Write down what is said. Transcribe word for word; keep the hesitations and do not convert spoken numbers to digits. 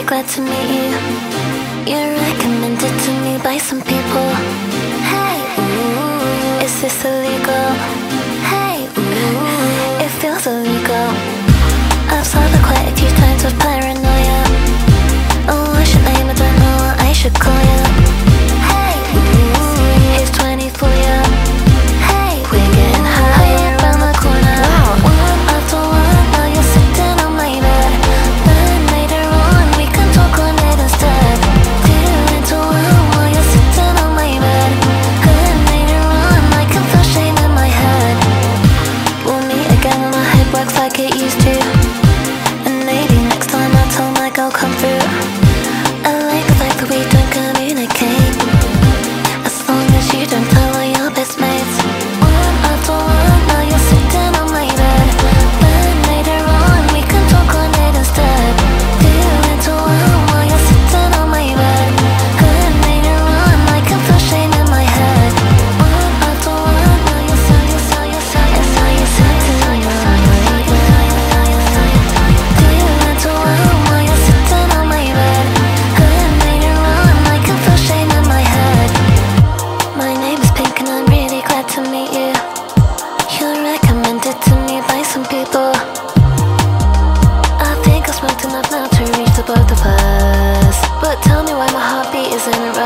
glad to meet you. You're recommended to me by some people. Hey, ooh, is this illegal? Hey, ooh, it feels illegal. I've solved it quite a few times with paranoia. Oh, what's your name? I don't know what I should call you. Hey, ooh, here's twenty for you. Hey, we're getting higher around the corner. Wow. One after one, now you're sitting on my bed. Then later on, we can talk on it instead. Two into one while you're sitting on my bed. Then later on, I can feel shame in my head. We'll meet again when my head works like it used to. And maybe next time I'll tell my girl come through. I like the fact that we don't communicate, as long as you don't tell all your best mates. One after one, now you're sitting on my bed. Then later on, we can talk on it instead. Two into one while you're sitting on my bed. Then later on, I can feel shame in my head. One after one, now you're so, you're so, you're so, you're so, you're sitting on my bed. Two into one while you're sitting on my bed. Then later on, I can feel shame in my head. My name is Pink and I'm really glad to meet you. You're recommended to me by some people. I think I've smoked enough now to reach the both of us. But tell me why my heartbeat isn't